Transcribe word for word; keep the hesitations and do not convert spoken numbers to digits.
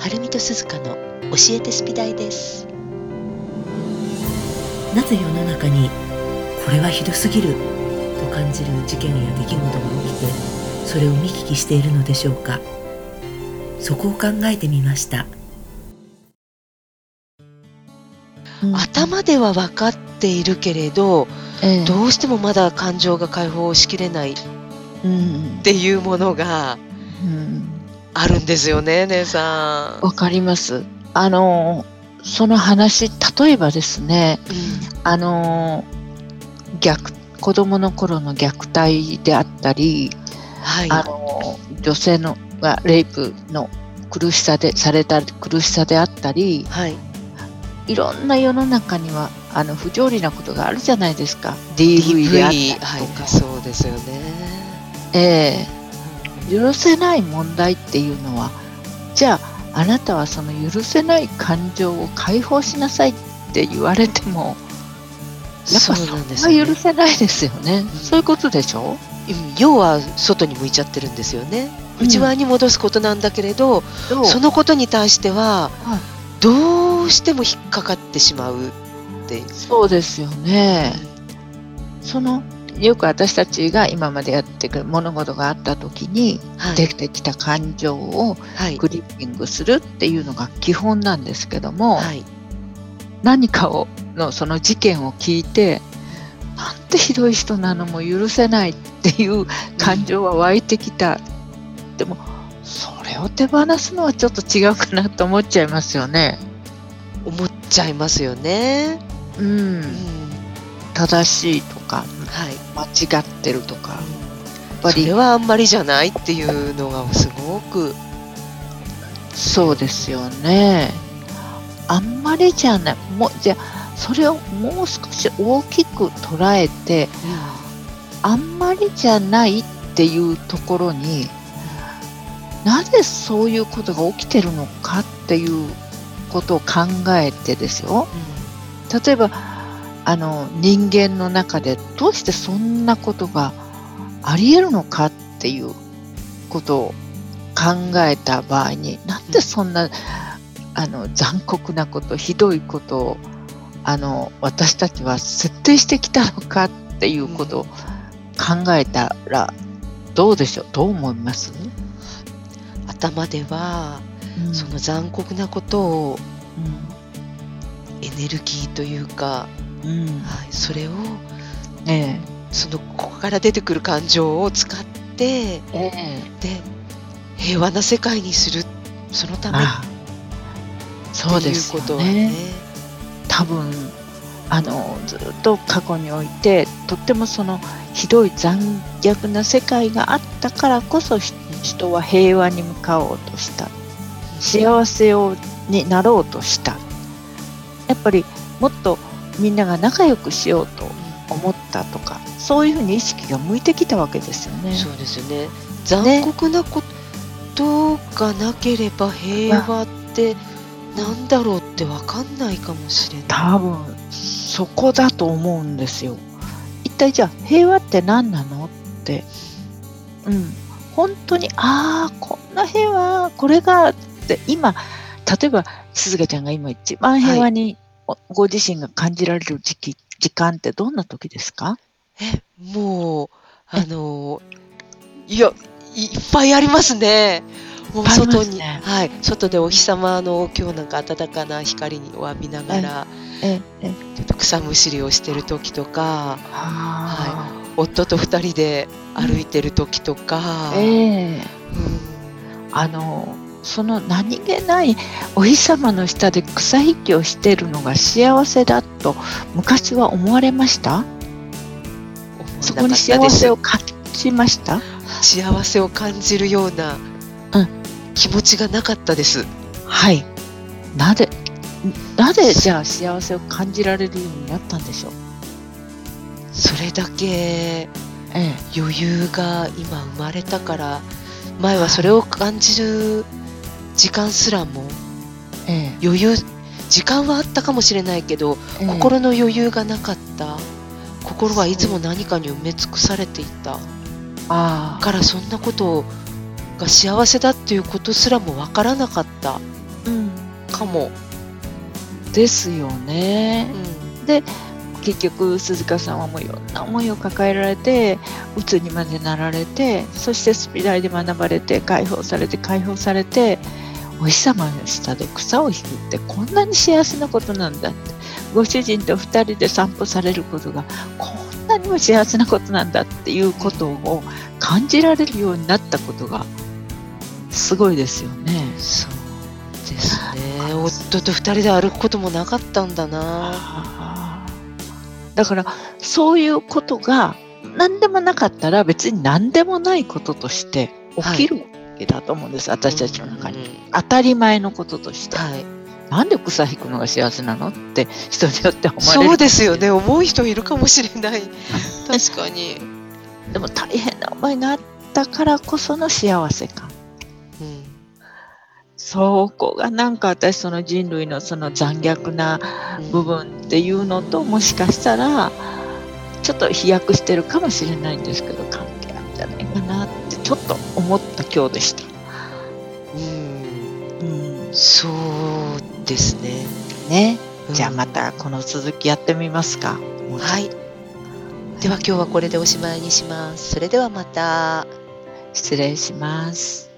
はるみとすずかの教えてスピ大です。 なぜ世の中にこれはひどすぎると感じる事件や出来事が起きて、それを見聞きしているのでしょうか。そこを考えてみました。 うん、頭では分かっているけれど、ええ、どうしてもまだ感情が解放しきれないっていうものがあるんですよね、姉さん。 わかります。あのその話、例えばですね、うん、あの虐子供の頃の虐待であったり、はい、あの女性のがレイプの苦しさでされた苦しさであったり、はい、いろんな世の中にはあの不条理なことがあるじゃないですか。 ディーブイ であったりとか、はい、 そうですよね。 えー、許せない問題っていうのは、じゃああなたはその許せない感情を解放しなさいって言われても、やっぱそれは許せないですよね。うん、そういうことでしょ。 要は外に向いちゃってるんですよね。内側に戻すことなんだけれど、うん、そのことに対してはどうしても引っかかってしまうっていう。 そうですよね。そのよく私たちが今までやってくる物事があった時に出てきた感情をグリッピングするっていうのが基本なんですけども、はい、何かをのその事件を聞いて、なんてひどい人なのも許せないっていう感情は湧いてきた、うん、でもそれを手放すのはちょっと違うかなと思っちゃいますよね。 思っちゃいますよね。 うん、うん、正しいとか、はい、間違ってるとか、やっぱりそれはあんまりじゃないっていうのがすごく。 そうですよね。あんまりじゃない、もうじゃあそれをもう少し大きく捉えて、うん、あんまりじゃないっていうところに、なぜそういうことが起きてるのかっていうことを考えてですよ、うん、例えばあの人間の中でどうしてそんなことがありえるのかっていうことを考えた場合に、なんでそんな、うん、あの残酷なこと、ひどいことをあの私たちは設定してきたのかっていうことを考えたらどうでしょう。どう思います？ 頭では、うん、その残酷なことを、うん、エネルギーというか、うんはい、それを、えー、そのここから出てくる感情を使って、えー、で平和な世界にする、そのためそうですよね。っていうことはね、多分あのずっと過去においてとってもそのひどい残虐な世界があったからこそ、人は平和に向かおうとした、幸せをになろうとした。やっぱりもっとみんなが仲良くしようと思ったとか、そういうふうに意識が向いてきたわけですよね。 そうですよね。残酷なことがなければ平和ってなんだろうって分かんないかもしれない。 多分そこだと思うんですよ。一体じゃあ平和って何なのって、うん、本当にああこんな平和これがって今、例えばすずかちゃんが今一番平和にご自身が感じられる時期、時間ってどんな時ですか？ えもうあのいやいっぱいありますね。もう外に、ねはい、外でお日様の今日なんか暖かな光に浴びながら、ええちょっと草むしりをしてる時とか、はい、夫と二人で歩いてる時とか、えーうん、 あのその何気ないお日様の下で草引きをしてるのが幸せだと昔は思われました？そこに幸せを感じました？ 幸せを感じるような気持ちがなかったです。うん、 はい。なぜなぜじゃあ幸せを感じられるようになったんでしょう？ それだけ、ええ、余裕が今生まれたから。前はそれを感じる時間すらも、ええ、余裕時間はあったかもしれないけど、ええ、心の余裕がなかった。心はいつも何かに埋め尽くされていた。あからそんなことが幸せだっていうことすらもわからなかった。 かも。 ですよね。 うんで結局鈴鹿さんはもういろんな思いを抱えられて鬱にまでなられて、そしてスピライで学ばれて解放されて解放されて、お日様の下で草を引くってこんなに幸せなことなんだって、ご主人とふたりで散歩されることがこんなにも幸せなことなんだっていうことを感じられるようになったことがすごいですよね。 そうですね。夫と二人で歩くこともなかったんだな。 だからそういうことが何でもなかったら別に何でもないこととして起きるわけだと思うんです、はい、私たちの中に、うんうん、当たり前のこととして、はい、なんで草引くのが幸せなのって人によって思われる。 そうですよね。思う人いるかもしれない確かに。 でも大変な思いがあったからこその幸せ感、うん、そこがなんか私その人類のその残虐な部分っていうのともしかしたらちょっと飛躍してるかもしれないんですけど関係あるんじゃないかなってちょっと思った今日でした。 うん、うん、そうですね。 ね、うん、じゃあまたこの続きやってみますか。 はい。では今日はこれでおしまいにします。それではまた。 失礼します。